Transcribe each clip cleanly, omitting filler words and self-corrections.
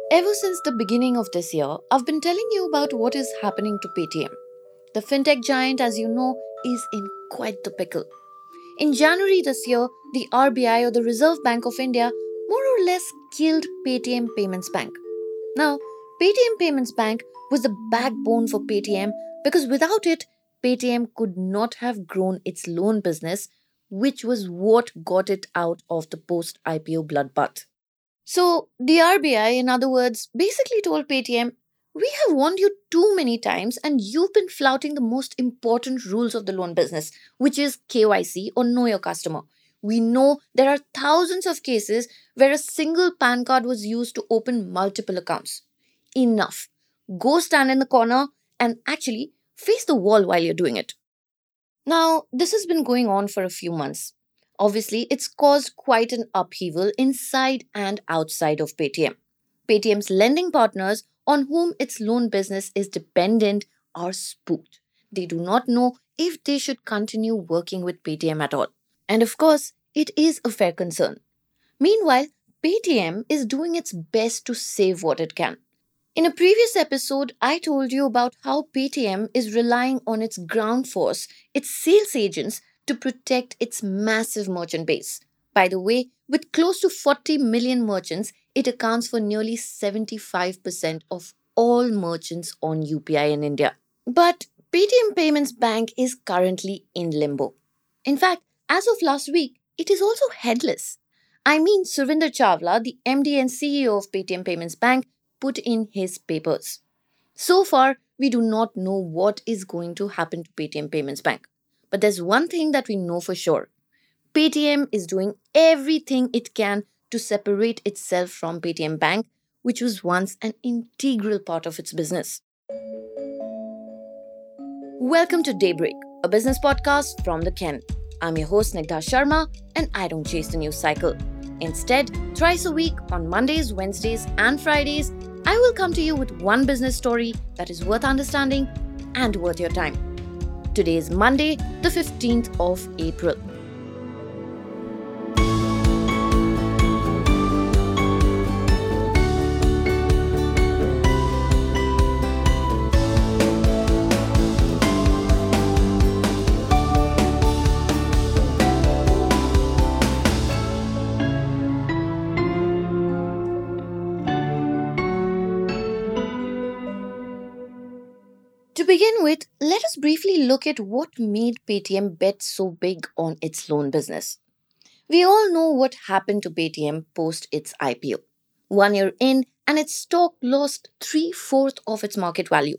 Ever since the beginning of this year, I've been telling you about what is happening to Paytm. The fintech giant, as you know, is in quite the pickle. In January this year, the RBI or the Reserve Bank of India more or less killed Paytm Payments Bank. Now, Paytm Payments Bank was the backbone for Paytm because without it, Paytm could not have grown its loan business, which was what got it out of the post IPO bloodbath. So, the RBI, in other words, basically told Paytm, we have warned you too many times and you've been flouting the most important rules of the loan business, which is KYC or Know Your Customer. We know there are thousands of cases where a single PAN card was used to open multiple accounts. Enough. Go stand in the corner and actually face the wall while you're doing it. Now, this has been going on for a few months. Obviously, it's caused quite an upheaval inside and outside of Paytm. Paytm's lending partners, on whom its loan business is dependent, are spooked. They do not know if they should continue working with Paytm at all. And of course, it is a fair concern. Meanwhile, Paytm is doing its best to save what it can. In a previous episode, I told you about how Paytm is relying on its ground force, its sales agents, to protect its massive merchant base. By the way, with close to 40 million merchants, it accounts for nearly 75% of all merchants on UPI in India. But Paytm Payments Bank is currently in limbo. In fact, as of last week, it is also headless. I mean, Surinder Chawla, the MD and CEO of Paytm Payments Bank, put in his papers. So far, we do not know what is going to happen to Paytm Payments Bank. But there's one thing that we know for sure. Paytm is doing everything it can to separate itself from Paytm Bank, which was once an integral part of its business. Welcome to Daybreak, a business podcast from the Ken. I'm your host Nigdha Sharma, and I don't chase the news cycle. Instead, thrice a week on Mondays, Wednesdays, and Fridays, I will come to you with one business story that is worth understanding and worth your time. Today is Monday, the 15th of April. To begin with, let us briefly look at what made Paytm bet so big on its loan business. We all know what happened to Paytm post its IPO. 1 year in, and its stock lost three-fourths of its market value.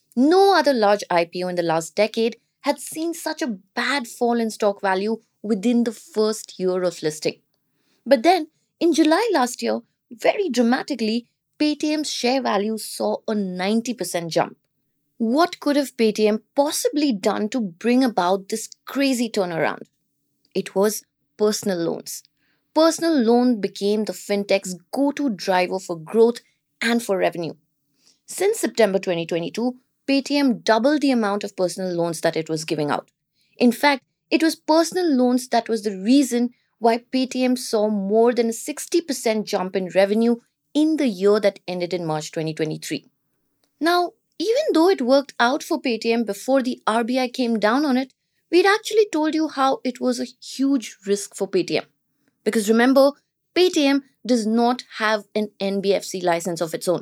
No other large IPO in the last decade had seen such a bad fall in stock value within the first year of listing. But then, in July last year, very dramatically, Paytm's share value saw a 90% jump. What could have Paytm possibly done to bring about this crazy turnaround? It was personal loans. Personal loan became the fintech's go-to driver for growth and for revenue. Since September 2022, Paytm doubled the amount of personal loans that it was giving out. In fact, it was personal loans that was the reason why Paytm saw more than a 60% jump in revenue in the year that ended in March 2023. Now, even though it worked out for Paytm before the RBI came down on it, we'd actually told you how it was a huge risk for Paytm. Because remember, Paytm does not have an NBFC license of its own.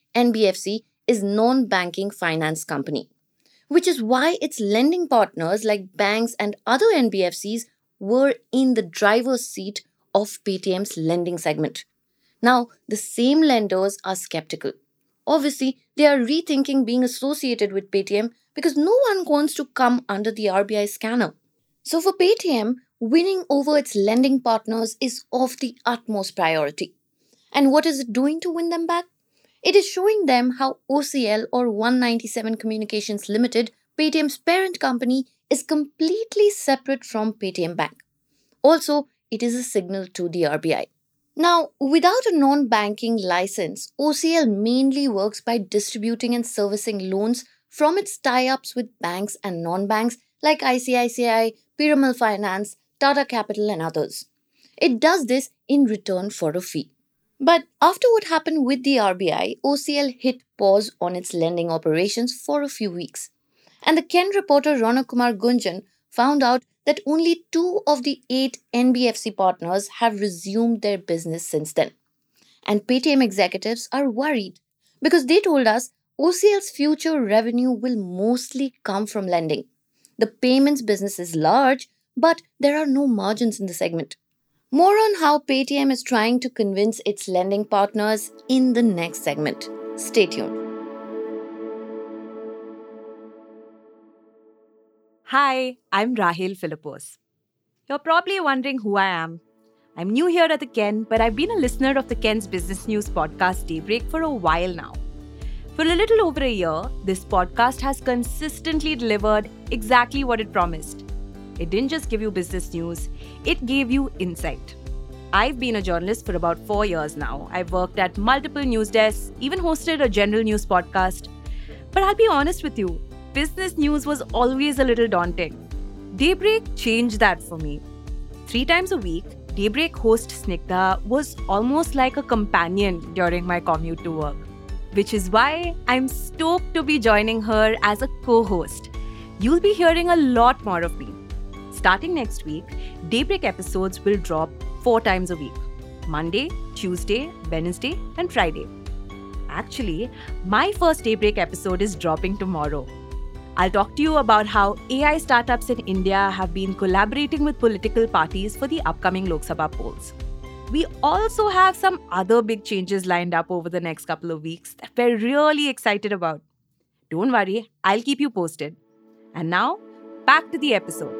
NBFC is non-banking finance company, which is why its lending partners like banks and other NBFCs were in the driver's seat of Paytm's lending segment. Now, the same lenders are skeptical. Obviously, they are rethinking being associated with Paytm because no one wants to come under the RBI scanner. So for Paytm, winning over its lending partners is of the utmost priority. And what is it doing to win them back? It is showing them how OCL or 197 Communications Limited, Paytm's parent company, is completely separate from Paytm Bank. Also, it is a signal to the RBI. Now, without a non banking license, OCL mainly works by distributing and servicing loans from its tie ups with banks and non banks like ICICI, Piramal Finance, Tata Capital, and others. It does this in return for a fee. But after what happened with the RBI, OCL hit pause on its lending operations for a few weeks. And the Ken reporter Ronak Kumar Gunjan found out that only 2 of the 8 NBFC partners have resumed their business since then. And Paytm executives are worried because they told us OCL's future revenue will mostly come from lending. The payments business is large, but there are no margins in the segment. More on how Paytm is trying to convince its lending partners in the next segment. Stay tuned. Hi, I'm Rahil Philippos. You're probably wondering who I am. I'm new here at the Ken, but I've been a listener of the Ken's business news podcast Daybreak for a while now. For a little over a year, this podcast has consistently delivered exactly what it promised. It didn't just give you business news, it gave you insight. I've been a journalist for about 4 years now. I've worked at multiple news desks, even hosted a general news podcast. But I'll be honest with you, business news was always a little daunting. Daybreak changed that for me. 3 times a week, Daybreak host Snigdha was almost like a companion during my commute to work, which is why I'm stoked to be joining her as a co-host. You'll be hearing a lot more of me. Starting next week, Daybreak episodes will drop 4 times a week: Monday, Tuesday, Wednesday, and Friday. Actually, my first Daybreak episode is dropping tomorrow. I'll talk to you about how AI startups in India have been collaborating with political parties for the upcoming Lok Sabha polls. We also have some other big changes lined up over the next couple of weeks that we're really excited about. Don't worry, I'll keep you posted. And now, back to the episode.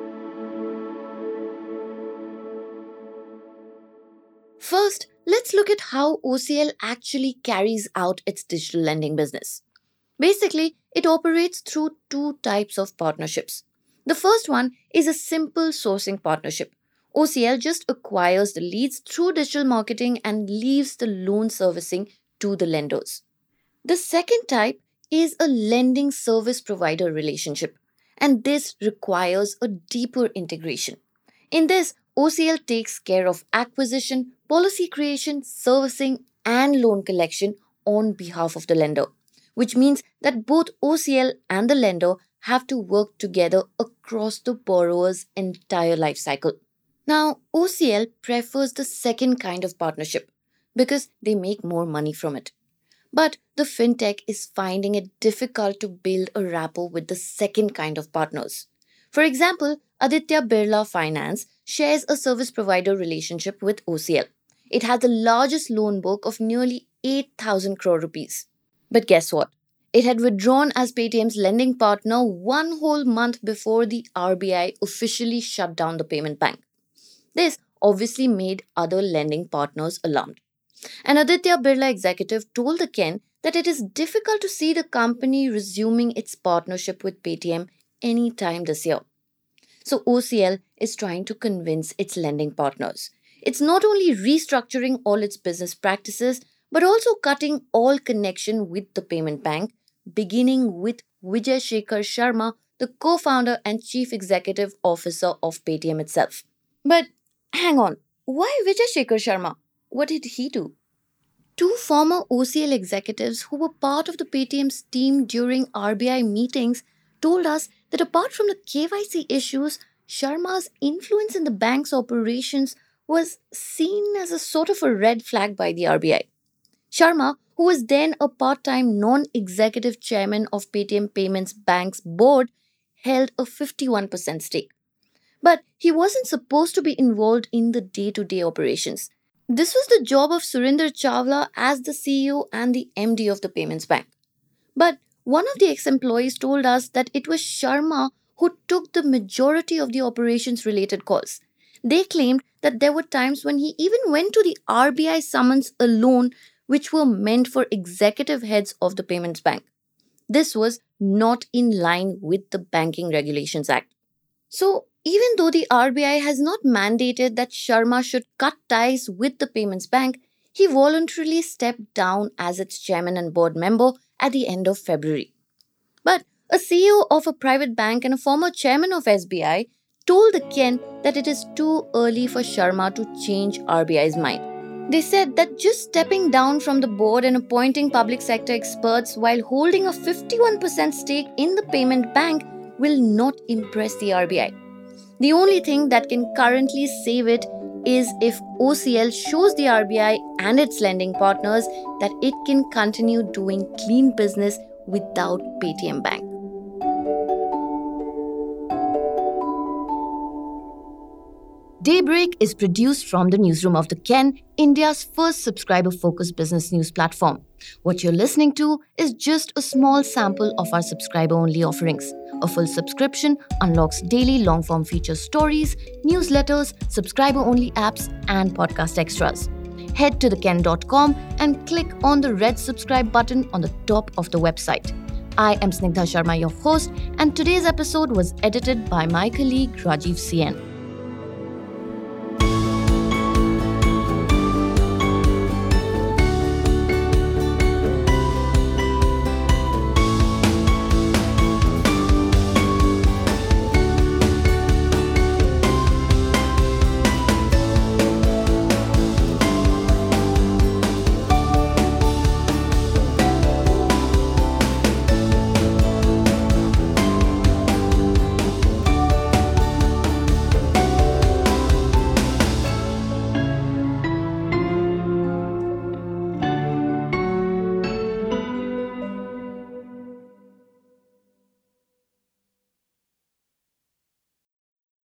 First, let's look at how OCL actually carries out its digital lending business. Basically, it operates through 2 types of partnerships. The first one is a simple sourcing partnership. OCL just acquires the leads through digital marketing and leaves the loan servicing to the lenders. The second type is a lending service provider relationship, and this requires a deeper integration. In this, OCL takes care of acquisition, policy creation, servicing, and loan collection on behalf of the lender, which means that both OCL and the lender have to work together across the borrower's entire life cycle. Now, OCL prefers the second kind of partnership because they make more money from it. But the fintech is finding it difficult to build a rapport with the second kind of partners. For example, Aditya Birla Finance shares a service provider relationship with OCL. It has the largest loan book of nearly 8,000 crore rupees. But guess what? It had withdrawn as Paytm's lending partner 1 whole month before the RBI officially shut down the payment bank. This obviously made other lending partners alarmed. An Aditya Birla executive told the Ken that it is difficult to see the company resuming its partnership with Paytm anytime this year. So OCL is trying to convince its lending partners. It's not only restructuring all its business practices, but also cutting all connection with the payment bank, beginning with Vijay Shekhar Sharma, the co-founder and chief executive officer of Paytm itself. But hang on, why Vijay Shekhar Sharma? What did he do? 2 former OCL executives who were part of the Paytm's team during RBI meetings told us that apart from the KYC issues, Sharma's influence in the bank's operations was seen as a sort of a red flag by the RBI. Sharma, who was then a part-time non-executive chairman of Paytm Payments Bank's board, held a 51% stake. But he wasn't supposed to be involved in the day-to-day operations. This was the job of Surinder Chawla as the CEO and the MD of the Payments Bank. But one of the ex-employees told us that it was Sharma who took the majority of the operations-related calls. They claimed that there were times when he even went to the RBI summons alone, which were meant for executive heads of the Payments Bank. This was not in line with the Banking Regulations Act. So, even though the RBI has not mandated that Sharma should cut ties with the Payments Bank, he voluntarily stepped down as its chairman and board member at the end of February. But a CEO of a private bank and a former chairman of SBI told the Ken that it is too early for Sharma to change RBI's mind. They said that just stepping down from the board and appointing public sector experts while holding a 51% stake in the payment bank will not impress the RBI. The only thing that can currently save it is if OCL shows the RBI and its lending partners that it can continue doing clean business without Paytm Bank. Daybreak is produced from the newsroom of The Ken, India's first subscriber-focused business news platform. What you're listening to is just a small sample of our subscriber-only offerings. A full subscription unlocks daily long-form feature stories, newsletters, subscriber-only apps, and podcast extras. Head to theken.com and click on the red subscribe button on the top of the website. I am Snigdha Sharma, your host, and today's episode was edited by my colleague Rajiv CN.